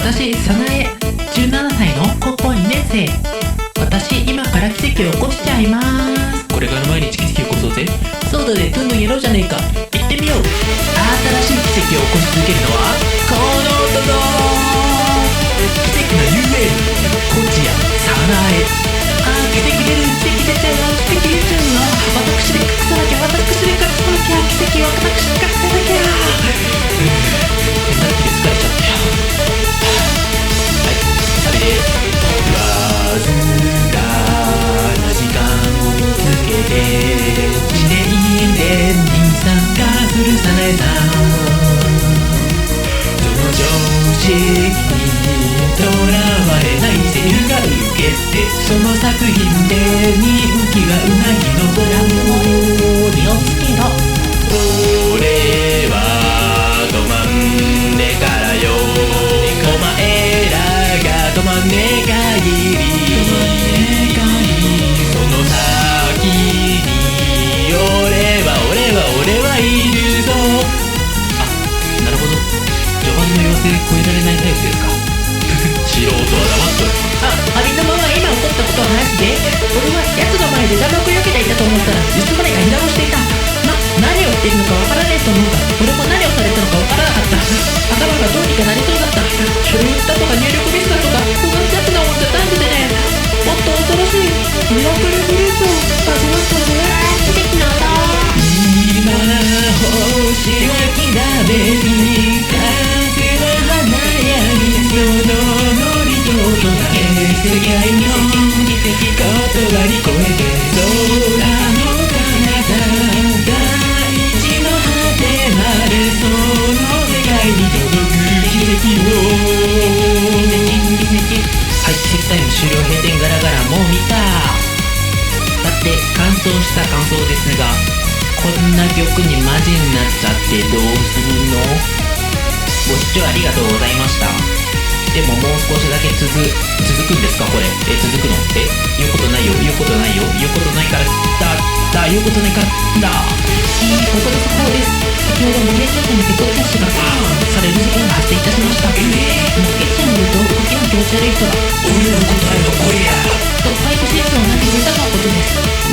私、早苗、17歳の高校2年生。私、今から奇跡を起こしちゃいます。 これから毎日奇跡を起こそうぜ。 そうだね、トントンやろうじゃねえか。行ってみよう。 新しい奇跡を起こし続けるのはこの音ぞ。奇跡の有名人コチや早苗。 奇跡出る、奇跡出ちゃうわ、奇跡出ちゃうわ。私で隠さなきゃ、私で隠さなきゃ、奇跡を私で隠さなきゃ。 さっきで疲れちゃったよ。はい、サビです。わずかな時間を見つけて記念展に参加する早苗さん。その常識にとらわれないセリフが受けて、その作品で人気はうなぎのブランドにをつけろ。俺はど真んでからよ、お前らがど真んで限り、その先に俺はいるぞ。あ、なるほど、序盤の妖精超えられないタイプですか。素人は黙っとる。 ありのまま今起こったことを話して。俺は奴の前で弾幕よけていたと思ったら実までやり直していた。何を言っているのかわからねえと思うが、俺も何をされたのかわからなかった。頭がどうにかなりそうだった。書類だとか入力ミスだとか同じやつなもんじゃないんでね。もっと恐ろしいミラクルフルーツを味わったぜ。奇跡の音。 今星はきらめき、風は華やぎ、そのノリと音が世界の言葉に超えて、空の彼方大地の果てまで、その世界に届く奇跡を。はい、奇跡タイム終了。閉店ガラガラもう見た。さて、完走した感想ですが、こんな曲にマジになっちゃってどうするの？ご視聴ありがとうございました。でももう少しだけ続くんですかこれ。続くの？言うことないよ、言うことないよ、言うことないから言うことないからここで速報です。先ほど無限調査にてゴリラ氏がされる事件が発生いたしました。目撃者によると動きの気持ち悪い人が俺の答えはこれやとパイプシーツを投げていたとのことです。